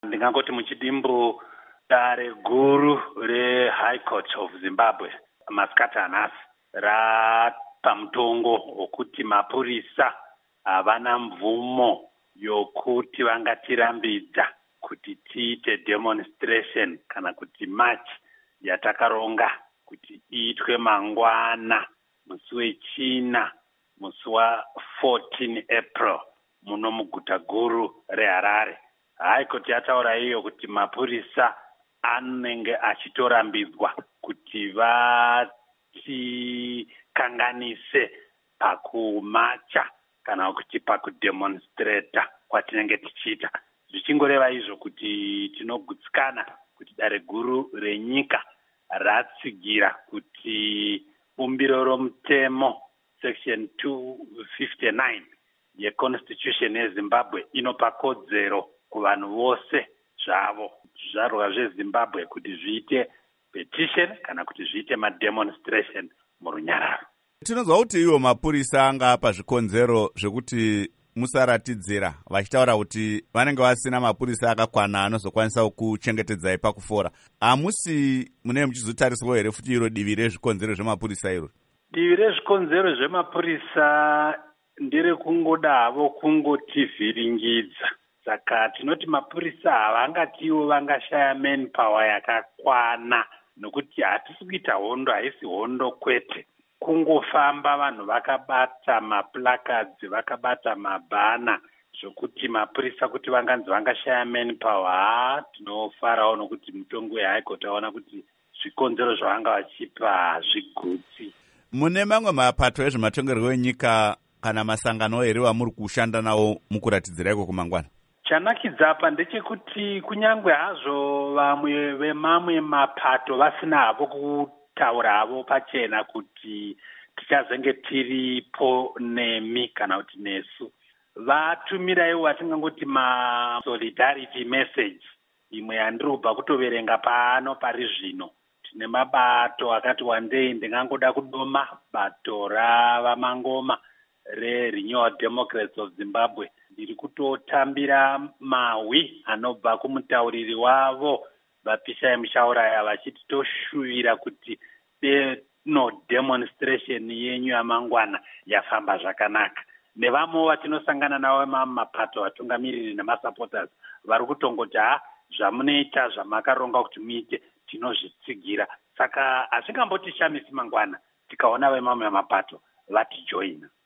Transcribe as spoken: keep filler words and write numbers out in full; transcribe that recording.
Ndingangoti muchidimbu dare guru reHigh Court of Zimbabwe masikati anhasi rapa mutongo wokuti mapurisa havana mvumo yokuti vangatirambidza kuti tiite demonstration kana kuti march yatakaronga kuti iitwe mangwana musi wechina musi wa14 April muno muguta guru reHarare. High Court yataura iyo kuti mapurisa anenge achitorambidzwa kuti vatikanganise pakumacha kana kuti pakudemonstrata kwatinenge tichiita. Zvichingoreva izvo kuti tinogutsikana kuti dare guru renyika ratsigira kuti bumbiro romutemo section two fifty-nine yeconstitution yeZimbabwe inopa kodzero kuvanhu vose zvavo zvizvarwa zveZimbabwe kuti zviite petition kana kuti zviite mademonstration murunyararo. Tinonzwa kuti ivo mapurisa anga apa zvikonzero zvekuti musaratidzira vachitaura kuti vanenge vasina mapurisa akakwana anozokwanisa kuchengetedzai pakufora. Hamusi munenge muchizotariswa here futi iro divi rezvikonzero zvemapurisa iro? Divi rezvikonzero zvemapurisa ndiri kungodavo kungotivhiringidza. Saka tinoti mapurisa havangatiwo vangashaya manpower yakakwana nokuti hatisi kuita hondo, haisi hondo kwete. Kungofamba vanhu vakabata maplakadzi, vakabata mabhana zvokuti mapurisa kuti vanganzi vangashaya manpower. Haa, tinofarawo nokuti mutongo weHigh Court aona kuti zvikonzero zvavanga vachipa hazvigutsi. Mune mamwe mapato ezvematongerwo enyika kana masangano here wamuri kushanda nawo mukuratidzira iko kumangwana? Chanakidza apa ndechekuti kunyangwe hazvo vamwe vemamwe mapato vasina havo kutaura havo pachena kuti tichazenge tiripo nemi kana kuti nesu, vatumiraiwo vatingangoti ma-solidarity message. Imwe yandiri kubva kutoverenga pano pari zvino. Tine mabato akati wandei, ndingangoda kudoma bato ravamangoma reRenewal Democrats of Zimbabwe. Ndiri kutotambira mahwi anobva kumutauriri wavo vaPishai Mushauraya vachiti toshuvira kuti no demonstration yenyu yamangwana yafamba zvakanaka. Nevamwewo vatinosangana navo mapato vatungamiriri nemasupporters vari kutongoti ha zvamunoita zvamakaronga kuti muite tinozvitsigira. Saka hazvingamboti shamisi mangwana tikaona vemamwe mapato vatijoina.